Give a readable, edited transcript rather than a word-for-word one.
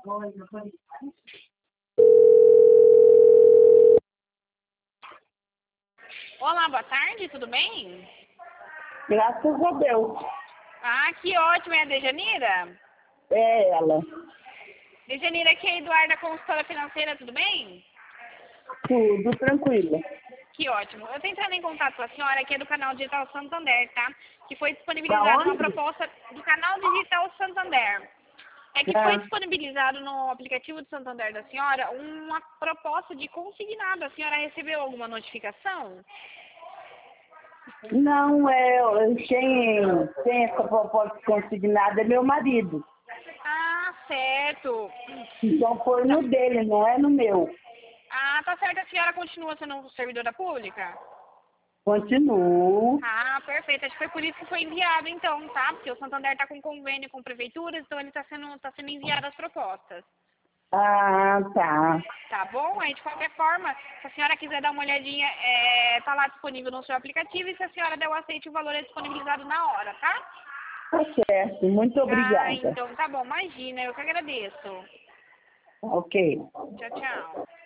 Olá, boa tarde, tudo bem? Graças a Deus. Ah, que ótimo, é a Dejanira? É ela. Dejanira, aqui é a Eduarda, consultora financeira, tudo bem? Tudo tranquilo. Que ótimo. Eu estou entrando em contato com a senhora aqui é do canal Digital Santander, tá? Que foi Da disponibilizada uma onde? proposta do canal Digital Santander. É que foi É. disponibilizado no aplicativo do Santander da senhora uma proposta de consignado. A senhora recebeu alguma notificação? Não, quem essa proposta consignada é meu marido. Ah, certo. Então foi no dele, não é no meu. Ah, tá certo. A senhora continua sendo servidora pública? Continuo. Ah, perfeito. Acho que foi por isso que foi enviado, então, tá? Porque o Santander está com convênio com prefeituras, então ele tá sendo enviado as propostas. Ah, tá. Tá bom? Aí, de qualquer forma, se a senhora quiser dar uma olhadinha, tá lá disponível no seu aplicativo e se a senhora der o aceite, o valor é disponibilizado na hora, tá? Tá certo. Muito Ah, obrigada. então tá bom. Imagina, eu que agradeço. Ok. Tchau, tchau.